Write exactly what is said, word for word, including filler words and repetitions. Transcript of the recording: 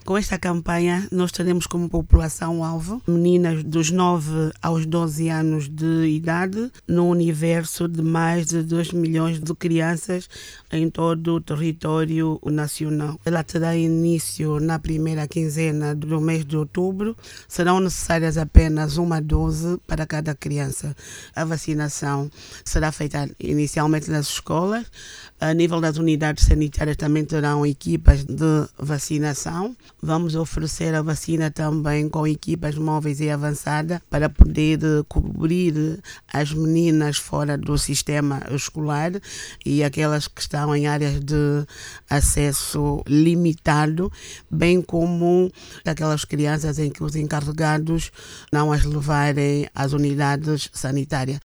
Com esta campanha, nós teremos como população-alvo meninas dos nove aos doze anos de idade no universo de mais de dois milhões de crianças em todo o território nacional. Ela terá início na primeira quinzena do mês de outubro. Serão necessárias apenas uma dose para cada criança. A vacinação será feita inicialmente nas escolas. A nível das unidades sanitárias também terão equipas de vacinação. Vamos oferecer a vacina também com equipas móveis e avançada para poder cobrir as meninas fora do sistema escolar e aquelas que estão em áreas de acesso limitado, bem como aquelas crianças em que os encarregados não as levarem às unidades sanitárias.